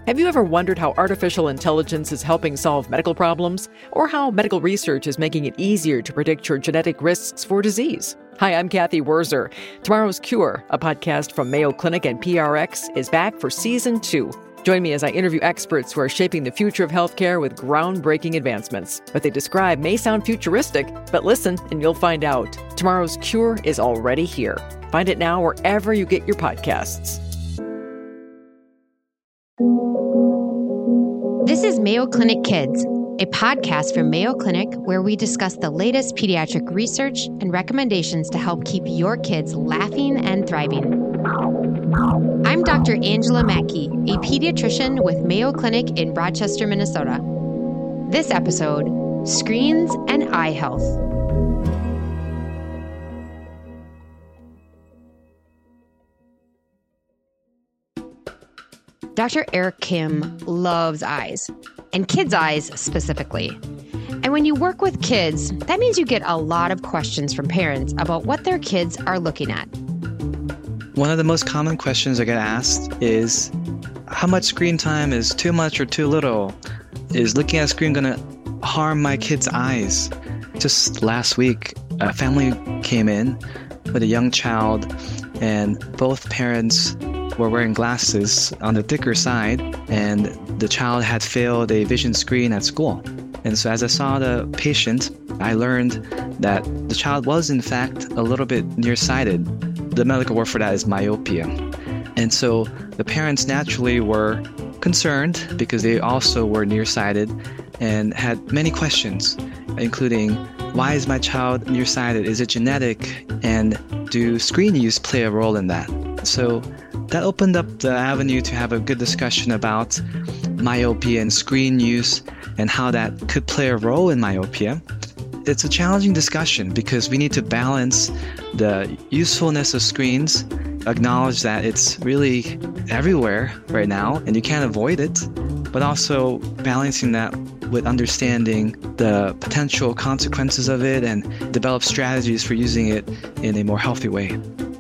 Have you ever wondered how artificial intelligence is helping solve medical problems? Or how medical research is making it easier to predict your genetic risks for disease? Hi, I'm Kathy Wurzer. Tomorrow's Cure, a podcast from Mayo Clinic and PRX, is back for Season 2. Join me as I interview experts who are shaping the future of healthcare with groundbreaking advancements. What they describe may sound futuristic, but listen and you'll find out. Tomorrow's Cure is already here. Find it now wherever you get your podcasts. This is Mayo Clinic Kids, a podcast from Mayo Clinic where we discuss the latest pediatric research and recommendations to help keep your kids laughing and thriving. I'm Dr. Angela Mackey, a pediatrician with Mayo Clinic in Rochester, Minnesota. This episode, Screens and Eye Health. Dr. Eric Kim loves eyes, and kids' eyes specifically. And when you work with kids, that means you get a lot of questions from parents about what their kids are looking at. One of the most common questions I get asked is, how much screen time is too much or too little? Is looking at a screen going to harm my kid's eyes? Just last week, a family came in with a young child, and both parents were wearing glasses on the thicker side, and the child had failed a vision screen at school. And so as I saw the patient, I learned that the child was in fact a little bit nearsighted. The medical word for that is myopia. And so the parents naturally were concerned because they also were nearsighted and had many questions, including, why is my child nearsighted? Is it genetic? And do screen use play a role in that? So that opened up the avenue to have a good discussion about myopia and screen use and how that could play a role in myopia. It's a challenging discussion because we need to balance the usefulness of screens, acknowledge that it's really everywhere right now and you can't avoid it, but also balancing that with understanding the potential consequences of it and develop strategies for using it in a more healthy way.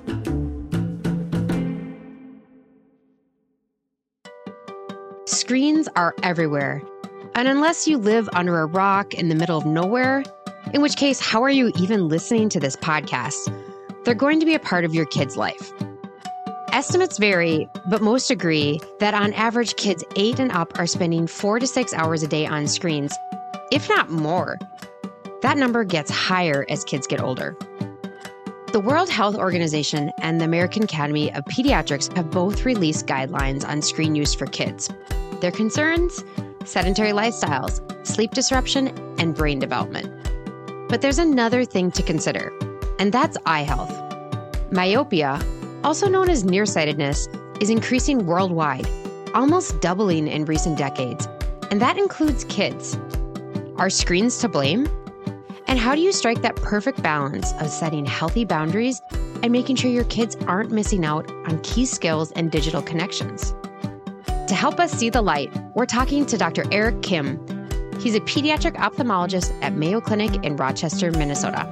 Screens are everywhere. And unless you live under a rock in the middle of nowhere, in which case, how are you even listening to this podcast? They're going to be a part of your kid's life. Estimates vary, but most agree that on average, kids 8 and up are spending 4 to 6 hours a day on screens, if not more. That number gets higher as kids get older. The World Health Organization and the American Academy of Pediatrics have both released guidelines on screen use for kids. Their concerns? Sedentary lifestyles, sleep disruption, and brain development. But there's another thing to consider, and that's eye health. Myopia, also known as nearsightedness, is increasing worldwide, almost doubling in recent decades, and that includes kids. Are screens to blame? And how do you strike that perfect balance of setting healthy boundaries and making sure your kids aren't missing out on key skills and digital connections? To help us see the light, we're talking to Dr. Eric Kim. He's a pediatric ophthalmologist at Mayo Clinic in Rochester, Minnesota.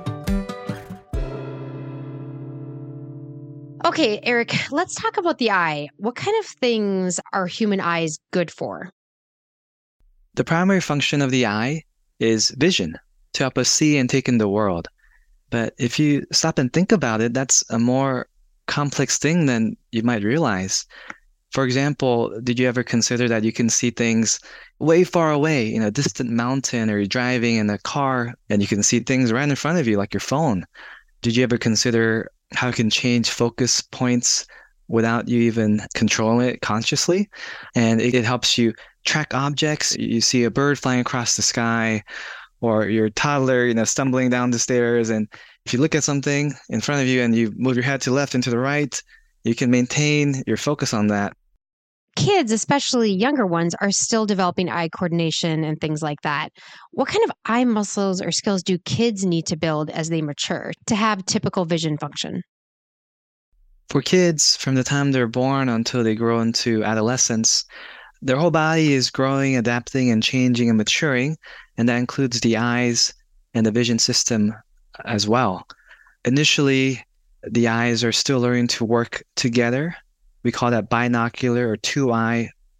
Okay, Eric, let's talk about the eye. What kind of things are human eyes good for? The primary function of the eye is vision, to help us see and take in the world. But if you stop and think about it, that's a more complex thing than you might realize. For example, did you ever consider that you can see things way far away in a distant mountain, or you're driving in a car and you can see things right in front of you, like your phone? Did you ever consider how you can change focus points without you even controlling it consciously? And it helps you track objects. You see a bird flying across the sky, or your toddler, stumbling down the stairs. And if you look at something in front of you and you move your head to the left and to the right, you can maintain your focus on that. Kids, especially younger ones, are still developing eye coordination and things like that. What kind of eye muscles or skills do kids need to build as they mature to have typical vision function? For kids, from the time they're born until they grow into adolescence, their whole body is growing, adapting, and changing and maturing, and that includes the eyes and the vision system as well. Initially, the eyes are still learning to work together. We call that binocular or two-eye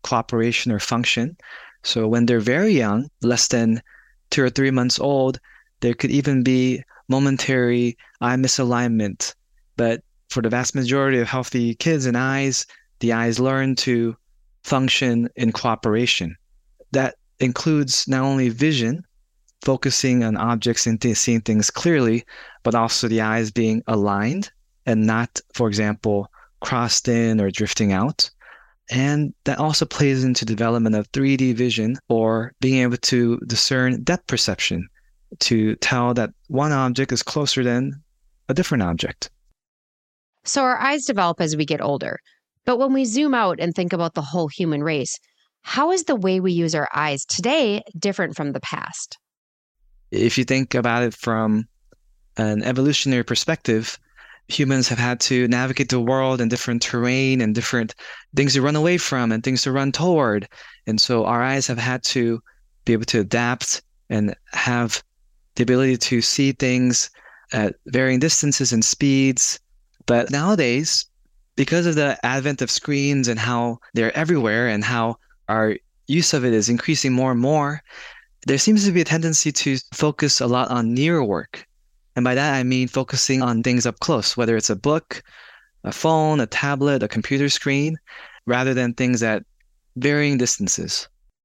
cooperation or function. So when they're very young, less than 2 or 3 months old, there could even be momentary eye misalignment. But for the vast majority of healthy kids and eyes, the eyes learn to function in cooperation. That includes not only vision, focusing on objects and seeing things clearly, but also the eyes being aligned and not, for example, crossed in or drifting out. And that also plays into development of 3D vision, or being able to discern depth perception to tell that one object is closer than a different object. So our eyes develop as we get older. But when we zoom out and think about the whole human race, how is the way we use our eyes today different from the past? If you think about it from an evolutionary perspective, humans have had to navigate the world in different terrain and different things to run away from and things to run toward. And so our eyes have had to be able to adapt and have the ability to see things at varying distances and speeds. But nowadays, because of the advent of screens and how they're everywhere and how our use of it is increasing more and more, there seems to be a tendency to focus a lot on near work. And by that, I mean focusing on things up close, whether it's a book, a phone, a tablet, a computer screen, rather than things at varying distances.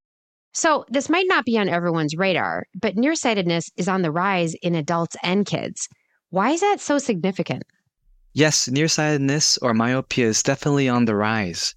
So this might not be on everyone's radar, but nearsightedness is on the rise in adults and kids. Why is that so significant? Yes, nearsightedness or myopia is definitely on the rise.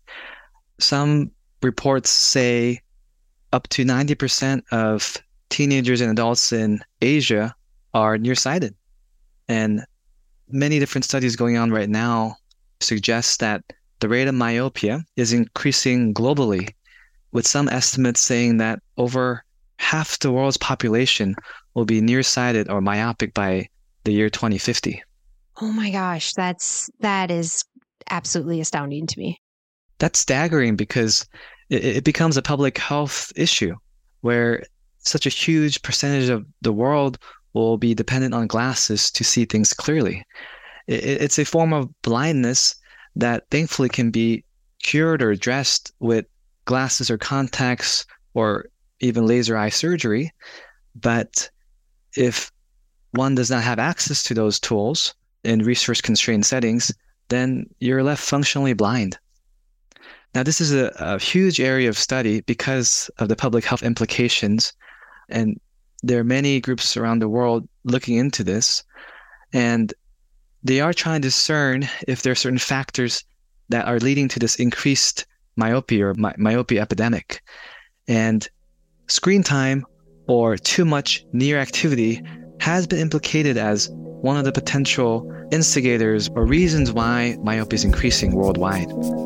Some reports say up to 90% of teenagers and adults in Asia are nearsighted. And many different studies going on right now suggest that the rate of myopia is increasing globally, with some estimates saying that over half the world's population will be nearsighted or myopic by the year 2050. Oh my gosh, that is absolutely astounding to me. That's staggering because it becomes a public health issue where such a huge percentage of the world will be dependent on glasses to see things clearly. It's a form of blindness that thankfully can be cured or addressed with glasses or contacts or even laser eye surgery. But if one does not have access to those tools in resource-constrained settings, then you're left functionally blind. Now, this is a huge area of study because of the public health implications, and there are many groups around the world looking into this, and they are trying to discern if there are certain factors that are leading to this increased myopia or myopia epidemic. And screen time or too much near activity has been implicated as one of the potential instigators or reasons why myopia is increasing worldwide.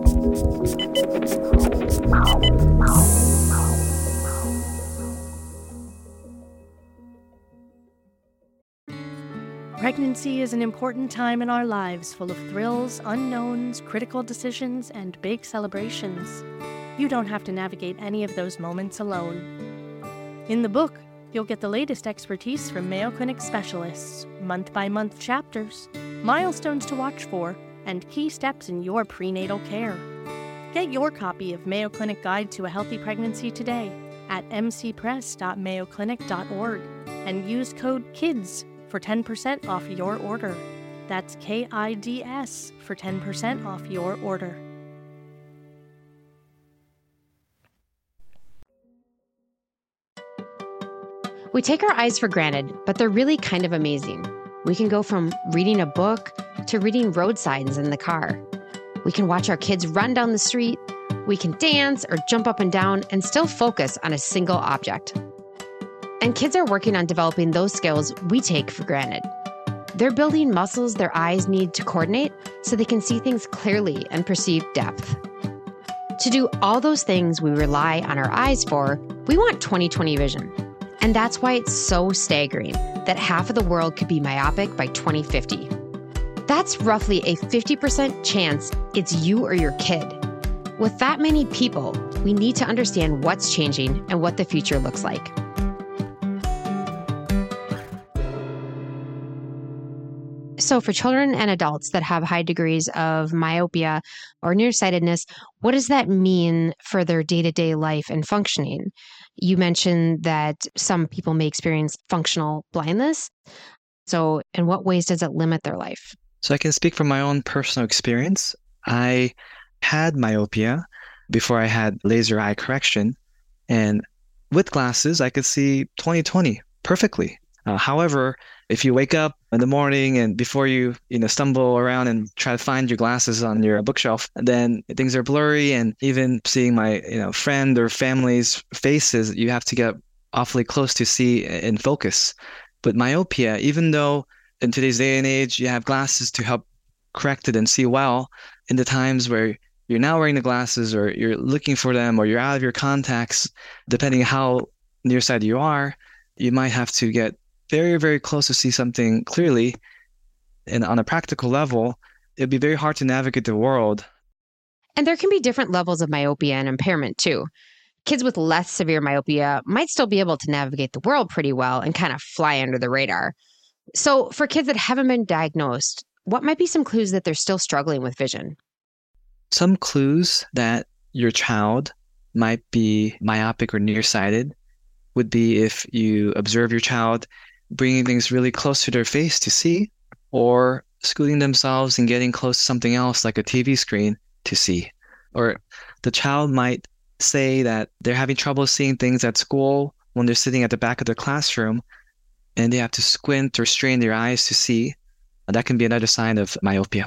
Pregnancy is an important time in our lives, full of thrills, unknowns, critical decisions, and big celebrations. You don't have to navigate any of those moments alone. In the book, you'll get the latest expertise from Mayo Clinic specialists, month-by-month chapters, milestones to watch for, and key steps in your prenatal care. Get your copy of Mayo Clinic Guide to a Healthy Pregnancy today at mcpress.mayoclinic.org and use code KIDS for 10% off your order. That's KIDS for 10% off your order. We take our eyes for granted, but they're really kind of amazing. We can go from reading a book to reading road signs in the car. We can watch our kids run down the street. We can dance or jump up and down and still focus on a single object. And kids are working on developing those skills we take for granted. They're building muscles their eyes need to coordinate so they can see things clearly and perceive depth. To do all those things we rely on our eyes for, we want 20/20 vision. And that's why it's so staggering that half of the world could be myopic by 2050. That's roughly a 50% chance it's you or your kid. With that many people, we need to understand what's changing and what the future looks like. So So, for children and adults that have high degrees of myopia or nearsightedness, what does that mean for their day to day life and functioning? You mentioned that some people may experience functional blindness. So, in what ways does it limit their life? So I can speak from my own personal experience. I had myopia before I had laser eye correction. And with glasses, I could see 20/20 perfectly. However, if you wake up in the morning and before you stumble around and try to find your glasses on your bookshelf, then things are blurry. And even seeing my friend or family's faces, you have to get awfully close to see in focus. But myopia, even though in today's day and age you have glasses to help correct it and see well, in the times where you're now wearing the glasses or you're looking for them or you're out of your contacts, depending how nearsighted you are, you might have to get very, very close to see something clearly. And on a practical level, it'd be very hard to navigate the world. And there can be different levels of myopia and impairment too. Kids with less severe myopia might still be able to navigate the world pretty well and kind of fly under the radar. So, for kids that haven't been diagnosed, what might be some clues that they're still struggling with vision? Some clues that your child might be myopic or nearsighted would be if you observe your child bringing things really close to their face to see, or scooting themselves and getting close to something else like a TV screen to see. Or the child might say that they're having trouble seeing things at school when they're sitting at the back of the classroom and they have to squint or strain their eyes to see. That can be another sign of myopia.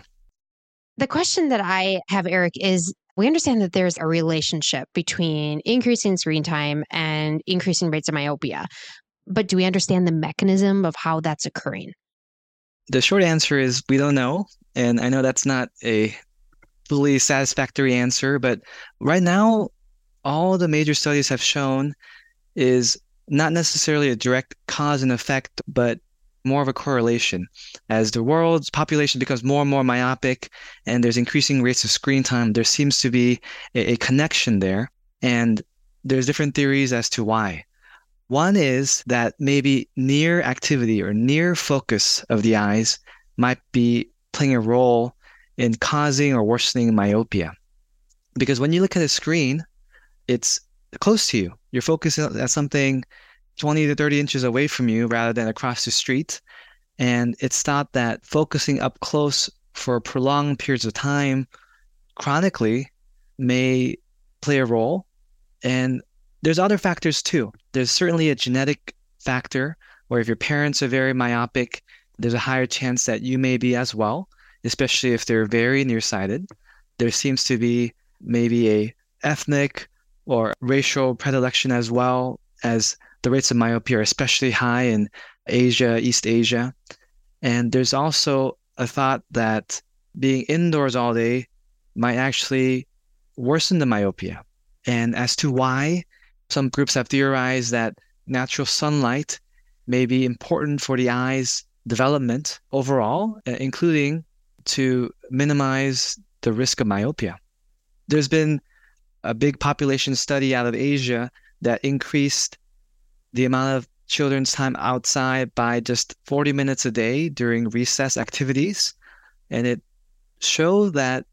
The question that I have, Eric, is we understand that there's a relationship between increasing screen time and increasing rates of myopia. But do we understand the mechanism of how that's occurring? The short answer is we don't know. And I know that's not a fully satisfactory answer, but right now, all the major studies have shown is not necessarily a direct cause and effect, but more of a correlation. As the world's population becomes more and more myopic and there's increasing rates of screen time, there seems to be a connection there. And there's different theories as to why. One is that maybe near activity or near focus of the eyes might be playing a role in causing or worsening myopia. Because when you look at a screen, it's close to you. You're focusing at something 20 to 30 inches away from you rather than across the street. And it's thought that focusing up close for prolonged periods of time chronically may play a role. And there's other factors too. There's certainly a genetic factor where if your parents are very myopic, there's a higher chance that you may be as well, especially if they're very nearsighted. There seems to be maybe a ethnic or racial predilection as well, as the rates of myopia are especially high in Asia, East Asia. And there's also a thought that being indoors all day might actually worsen the myopia. And as to why, some groups have theorized that natural sunlight may be important for the eye's development overall, including to minimize the risk of myopia. There's been a big population study out of Asia that increased the amount of children's time outside by just 40 minutes a day during recess activities. And it showed that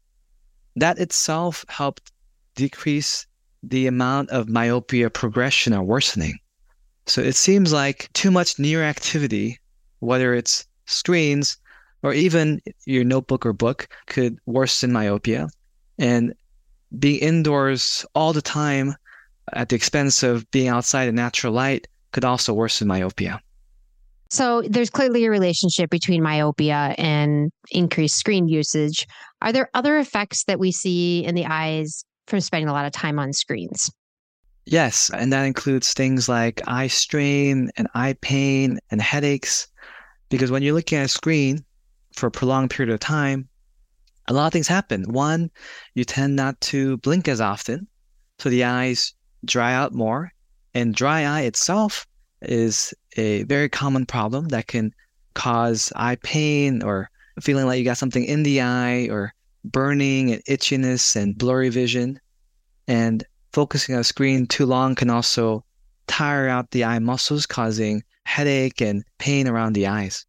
itself helped decrease the amount of myopia progression or worsening. So it seems like too much near activity, whether it's screens or even your notebook or book, could worsen myopia. And being indoors all the time at the expense of being outside in natural light could also worsen myopia. So there's clearly a relationship between myopia and increased screen usage. Are there other effects that we see in the eyes from spending a lot of time on screens? Yes, and that includes things like eye strain and eye pain and headaches. Because when you're looking at a screen for a prolonged period of time, a lot of things happen. One, you tend not to blink as often, so the eyes dry out more. And dry eye itself is a very common problem that can cause eye pain or feeling like you got something in the eye, or burning and itchiness and blurry vision. And focusing on a screen too long can also tire out the eye muscles, causing headache and pain around the eyes.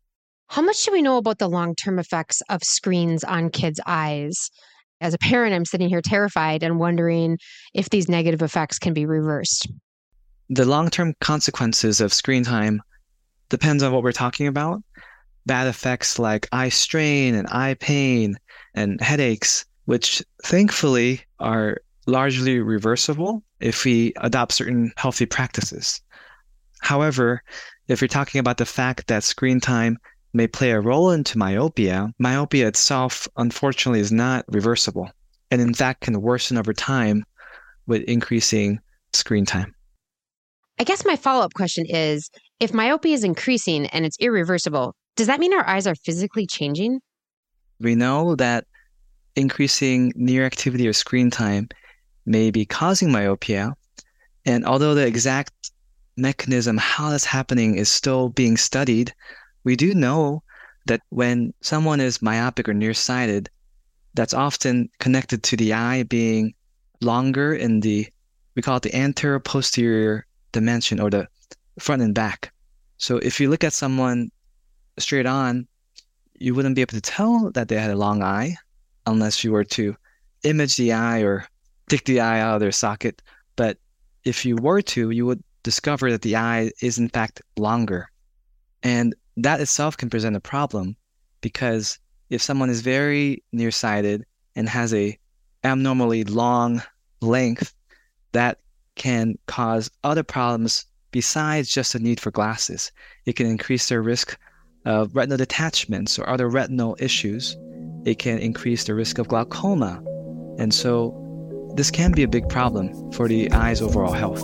How much do we know about the long-term effects of screens on kids' eyes? As a parent, I'm sitting here terrified and wondering if these negative effects can be reversed. The long-term consequences of screen time depends on what we're talking about. Bad effects like eye strain and eye pain and headaches, which thankfully are largely reversible if we adopt certain healthy practices. However, if you're talking about the fact that screen time may play a role into myopia itself, unfortunately, is not reversible, and in fact can worsen over time with increasing screen time. I guess my follow-up question is, if myopia is increasing and it's irreversible, does that mean our eyes are physically changing? We know that increasing near activity or screen time may be causing myopia, and although the exact mechanism how that's happening is still being studied, we do know that when someone is myopic or nearsighted, that's often connected to the eye being longer in we call it the anterior-posterior dimension, or the front and back. So if you look at someone straight on, you wouldn't be able to tell that they had a long eye unless you were to image the eye or take the eye out of their socket. But if you were to, you would discover that the eye is in fact longer. And that itself can present a problem, because if someone is very nearsighted and has a abnormally long length, that can cause other problems besides just the need for glasses. It can increase their risk of retinal detachments or other retinal issues. It can increase the risk of glaucoma. And so this can be a big problem for the eye's overall health.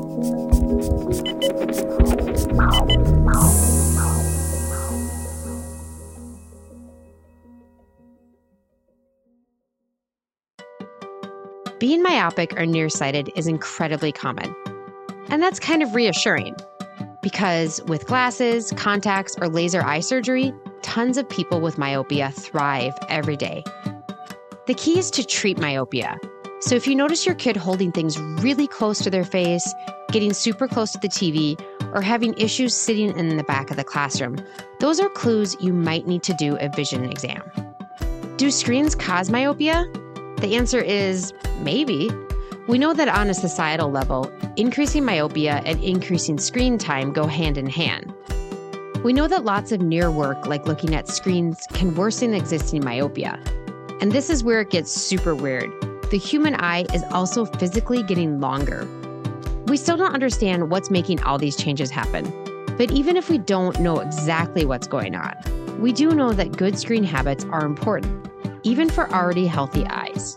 Being myopic or nearsighted is incredibly common. And that's kind of reassuring, because with glasses, contacts, or laser eye surgery, tons of people with myopia thrive every day. The key is to treat myopia. So if you notice your kid holding things really close to their face, getting super close to the TV, or having issues sitting in the back of the classroom, those are clues you might need to do a vision exam. Do screens cause myopia? The answer is maybe. We know that on a societal level, increasing myopia and increasing screen time go hand in hand. We know that lots of near work, like looking at screens, can worsen existing myopia. And this is where it gets super weird. The human eye is also physically getting longer. We still don't understand what's making all these changes happen. But even if we don't know exactly what's going on, we do know that good screen habits are important, even for already healthy eyes.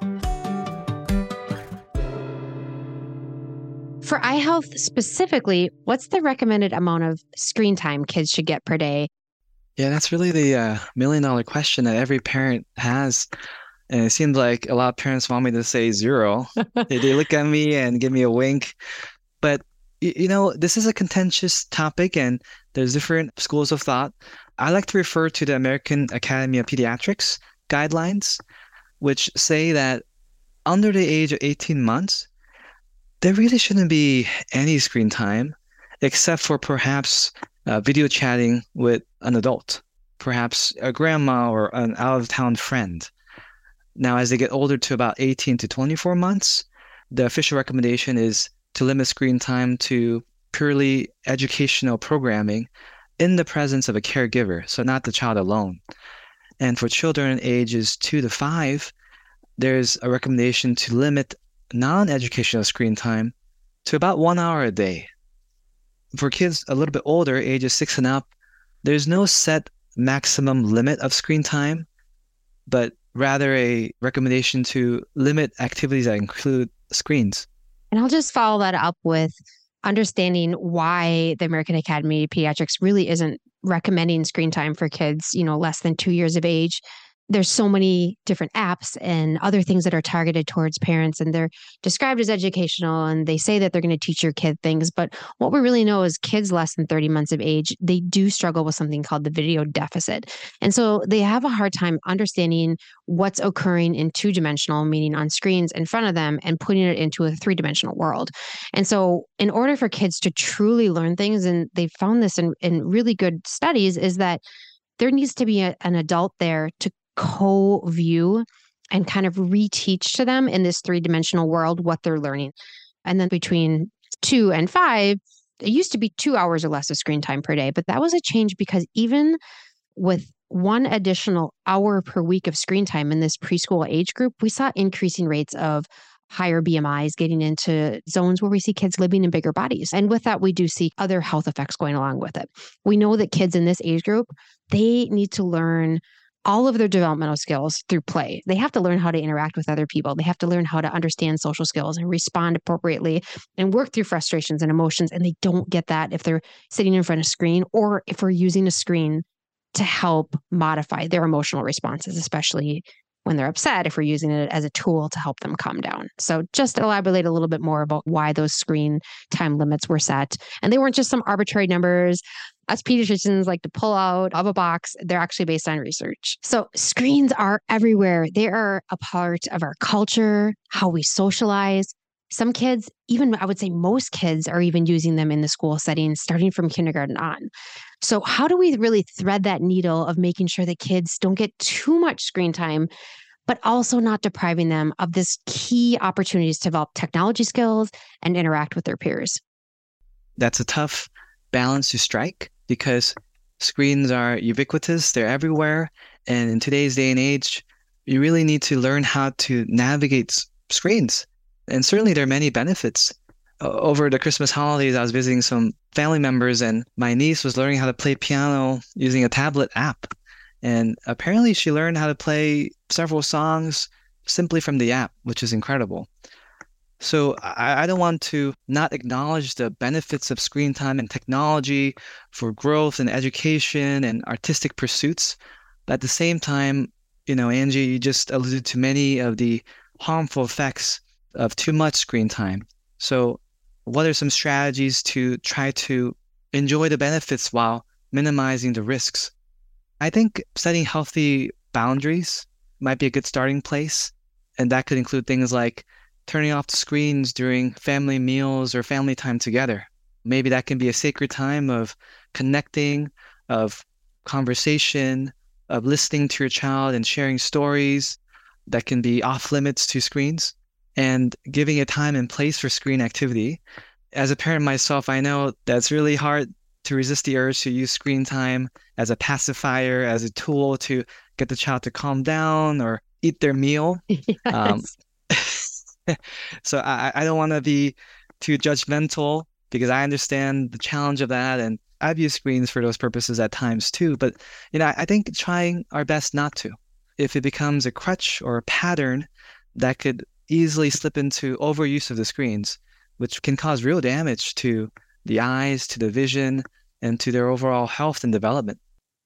For eye health specifically, what's the recommended amount of screen time kids should get per day? Yeah, that's really the million-dollar question that every parent has. And it seems like a lot of parents want me to say 0. They look at me and give me a wink. But, this is a contentious topic, and there's different schools of thought. I like to refer to the American Academy of Pediatrics guidelines, which say that under the age of 18 months, there really shouldn't be any screen time, except for perhaps video chatting with an adult, perhaps a grandma or an out-of-town friend. Now, as they get older to about 18 to 24 months, the official recommendation is to limit screen time to purely educational programming in the presence of a caregiver, so not the child alone. And for children ages 2 to 5, there's a recommendation to limit non-educational screen time to about 1 hour a day. For kids a little bit older, ages 6 and up, there's no set maximum limit of screen time, but rather a recommendation to limit activities that include screens. And I'll just follow that up with understanding why the American Academy of Pediatrics really isn't recommending screen time for kids, less than 2 years of age. There's so many different apps and other things that are targeted towards parents, and they're described as educational, and they say that they're going to teach your kid things. But what we really know is kids less than 30 months of age, they do struggle with something called the video deficit. And so they have a hard time understanding what's occurring in 2-dimensional, meaning on screens in front of them, and putting it into a 3-dimensional world. And so in order for kids to truly learn things, and they've found this in really good studies, is that there needs to be an adult there to co-view and kind of reteach to them in this three-dimensional world what they're learning. And then between 2 and 5, it used to be 2 hours or less of screen time per day, but that was a change because even with 1 additional hour per week of screen time in this preschool age group, we saw increasing rates of higher BMIs, getting into zones where we see kids living in bigger bodies. And with that, we do see other health effects going along with it. We know that kids in this age group, they need to learn all of their developmental skills through play. They have to learn how to interact with other people. They have to learn how to understand social skills and respond appropriately and work through frustrations and emotions. And they don't get that if they're sitting in front of a screen or if we're using a screen to help modify their emotional responses, especially when they're upset, if we're using it as a tool to help them calm down. So just elaborate a little bit more about why those screen time limits were set. And they weren't just some arbitrary numbers us pediatricians like to pull out of a box. They're actually based on research. So screens are everywhere. They are a part of our culture, how we socialize. Some kids, even I would say most kids, are even using them in the school setting, starting from kindergarten on. So how do we really thread that needle of making sure that kids don't get too much screen time, but also not depriving them of this key opportunities to develop technology skills and interact with their peers? That's a tough balance to strike because screens are ubiquitous. They're everywhere. And in today's day and age, you really need to learn how to navigate screens. And certainly there are many benefits. Over the Christmas holidays, I was visiting some family members and my niece was learning how to play piano using a tablet app. And apparently she learned how to play several songs simply from the app, which is incredible. So I don't want to not acknowledge the benefits of screen time and technology for growth and education and artistic pursuits. But at the same time, Angie, you just alluded to many of the harmful effects of too much screen time. So what are some strategies to try to enjoy the benefits while minimizing the risks? I think setting healthy boundaries might be a good starting place. And that could include things like turning off the screens during family meals or family time together. Maybe that can be a sacred time of connecting, of conversation, of listening to your child and sharing stories that can be off limits to screens, and giving a time and place for screen activity. As a parent myself, I know that's really hard to resist the urge to use screen time as a pacifier, as a tool to get the child to calm down or eat their meal. Yes. So I don't want to be too judgmental because I understand the challenge of that. And I've used screens for those purposes at times too. But, I think trying our best not to. If it becomes a crutch or a pattern, that could easily slip into overuse of the screens, which can cause real damage to the eyes, to the vision, and to their overall health and development.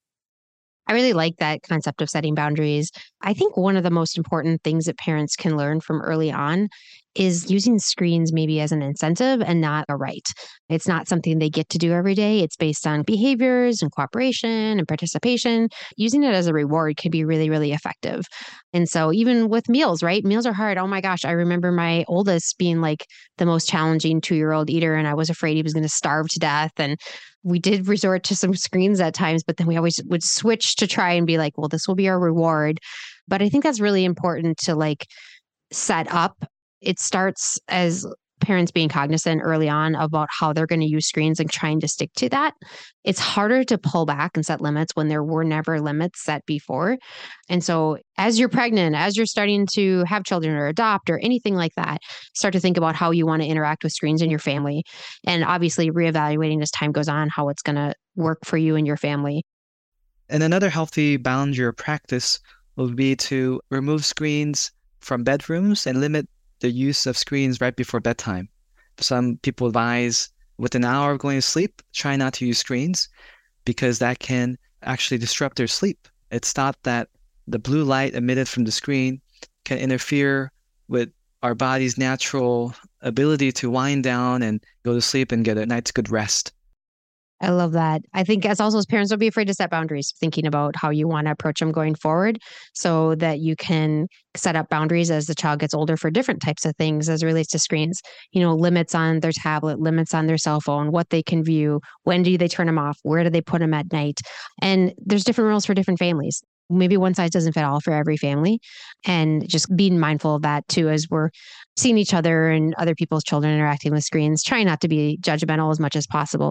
I really like that concept of setting boundaries. I think one of the most important things that parents can learn from early on is using screens maybe as an incentive and not a right. It's not something they get to do every day. It's based on behaviors and cooperation and participation. Using it as a reward can be really, really effective. And so even with meals, right? Meals are hard. Oh my gosh. I remember my oldest being like the most challenging 2-year-old eater, and I was afraid he was going to starve to death. And we did resort to some screens at times, but then we always would switch to try and be like, well, this will be our reward. But I think that's really important to set up. It starts as parents being cognizant early on about how they're going to use screens and trying to stick to that. It's harder to pull back and set limits when there were never limits set before. And so as you're pregnant, as you're starting to have children or adopt or anything like that, start to think about how you want to interact with screens in your family. And obviously reevaluating as time goes on, how it's going to work for you and your family. And another healthy boundary or practice would be to remove screens from bedrooms and limit the use of screens right before bedtime. Some people advise within an hour of going to sleep, try not to use screens because that can actually disrupt their sleep. It's thought that the blue light emitted from the screen can interfere with our body's natural ability to wind down and go to sleep and get a night's good rest. I love that. I think as parents, don't be afraid to set boundaries, thinking about how you want to approach them going forward so that you can set up boundaries as the child gets older for different types of things as it relates to screens, limits on their tablet, limits on their cell phone, what they can view, when do they turn them off, where do they put them at night? And there's different rules for different families. Maybe one size doesn't fit all for every family, and just being mindful of that too, as we're seeing each other and other people's children interacting with screens, trying not to be judgmental as much as possible.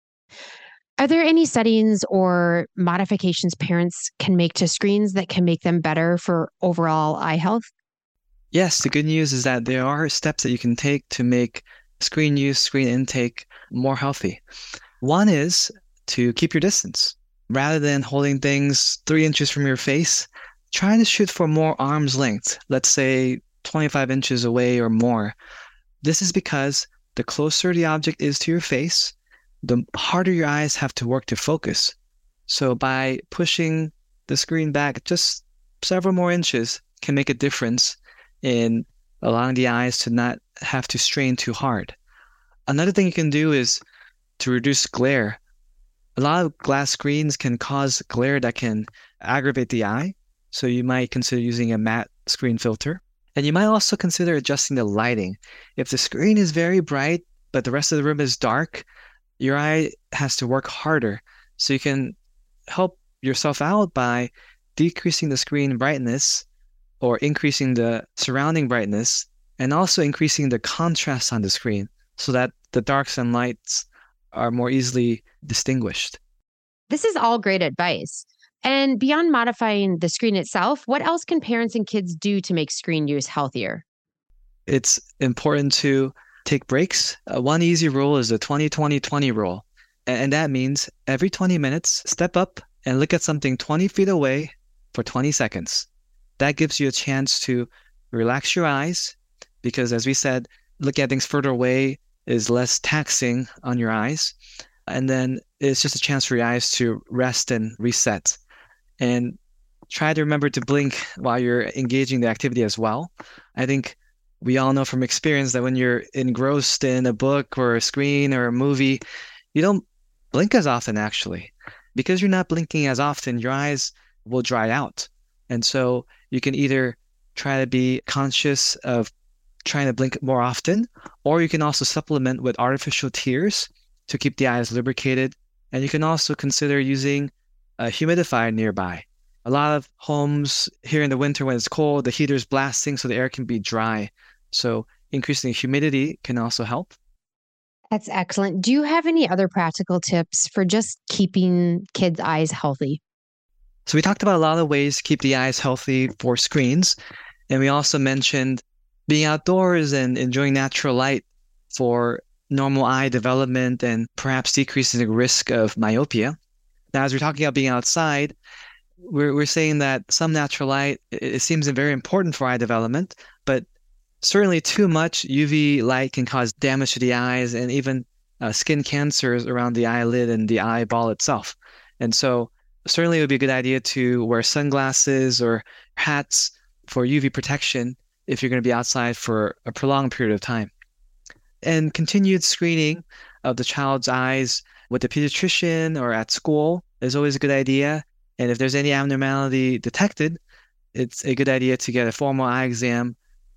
Are there any settings or modifications parents can make to screens that can make them better for overall eye health? Yes, the good news is that there are steps that you can take to make screen use, screen intake more healthy. One is to keep your distance. Rather than holding things 3 inches from your face, try to shoot for more arm's length, let's say 25 inches away or more. This is because the closer the object is to your face, the harder your eyes have to work to focus. So by pushing the screen back just several more inches can make a difference in allowing the eyes to not have to strain too hard. Another thing you can do is to reduce glare. A lot of glass screens can cause glare that can aggravate the eye, so you might consider using a matte screen filter. And you might also consider adjusting the lighting. If the screen is very bright, but the rest of the room is dark, your eye has to work harder. So you can help yourself out by decreasing the screen brightness or increasing the surrounding brightness, and also increasing the contrast on the screen so that the darks and lights are more easily distinguished. This is all great advice. And beyond modifying the screen itself, what else can parents and kids do to make screen use healthier? It's important to take breaks. One easy rule is the 20-20-20 rule. And that means every 20 minutes, step up and look at something 20 feet away for 20 seconds. That gives you a chance to relax your eyes because, as we said, looking at things further away is less taxing on your eyes. And then it's just a chance for your eyes to rest and reset. And try to remember to blink while you're engaging the activity as well. I think we all know from experience that when you're engrossed in a book or a screen or a movie, you don't blink as often, actually. Because you're not blinking as often, your eyes will dry out. And so you can either try to be conscious of trying to blink more often, or you can also supplement with artificial tears to keep the eyes lubricated. And you can also consider using a humidifier nearby. A lot of homes here in the winter when it's cold, the heater's blasting so the air can be dry. So increasing humidity can also help. That's excellent. Do you have any other practical tips for just keeping kids' eyes healthy? So we talked about a lot of ways to keep the eyes healthy for screens. And we also mentioned being outdoors and enjoying natural light for normal eye development and perhaps decreasing the risk of myopia. Now, as we're talking about being outside, we're saying that some natural light, it seems very important for eye development, but certainly too much UV light can cause damage to the eyes and even skin cancers around the eyelid and the eyeball itself. And so certainly it would be a good idea to wear sunglasses or hats for UV protection if you're going to be outside for a prolonged period of time. And continued screening of the child's eyes with the pediatrician or at school is always a good idea. And if there's any abnormality detected, it's a good idea to get a formal eye exam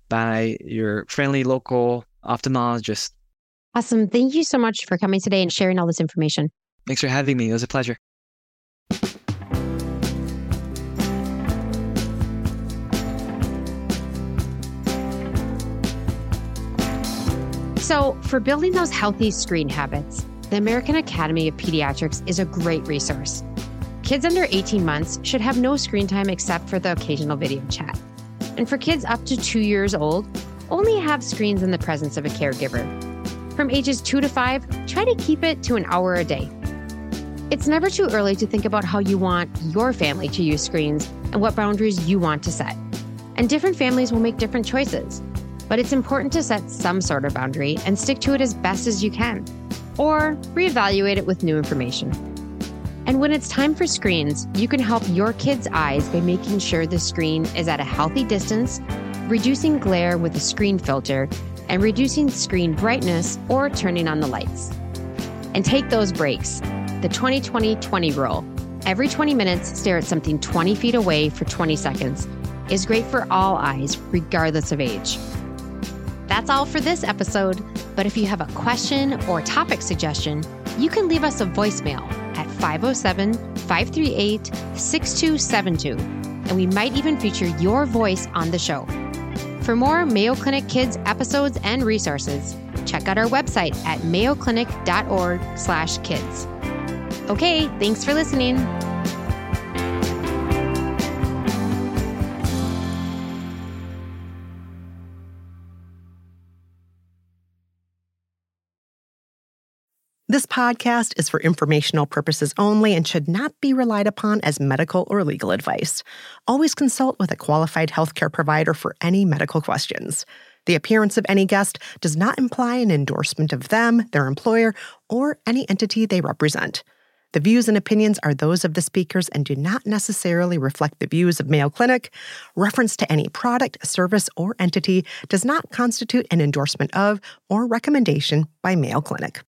by your friendly local ophthalmologist. Awesome. Thank you so much for coming today and sharing all this information. Thanks for having me. It was a pleasure. So, for building those healthy screen habits, the American Academy of Pediatrics is a great resource. Kids under 18 months should have no screen time except for the occasional video chat. And for kids up to 2 years old, only have screens in the presence of a caregiver. From ages 2 to 5, try to keep it to an hour a day. It's never too early to think about how you want your family to use screens and what boundaries you want to set. And different families will make different choices. But it's important to set some sort of boundary and stick to it as best as you can, or reevaluate it with new information. And when it's time for screens, you can help your kids' eyes by making sure the screen is at a healthy distance, reducing glare with a screen filter, and reducing screen brightness or turning on the lights. And take those breaks. the 20-20-20 rule. Every 20 minutes, stare at something 20 feet away for 20 seconds. Is great for all eyes, regardless of age. That's all for this episode, but if you have a question or topic suggestion, you can leave us a voicemail at 507-538-6272, and we might even feature your voice on the show. For more Mayo Clinic Kids episodes and resources, check out our website at mayoclinic.org/kids. Okay, thanks for listening. This podcast is for informational purposes only and should not be relied upon as medical or legal advice. Always consult with a qualified healthcare provider for any medical questions. The appearance of any guest does not imply an endorsement of them, their employer, or any entity they represent. The views and opinions are those of the speakers and do not necessarily reflect the views of Mayo Clinic. Reference to any product, service, or entity does not constitute an endorsement of or recommendation by Mayo Clinic.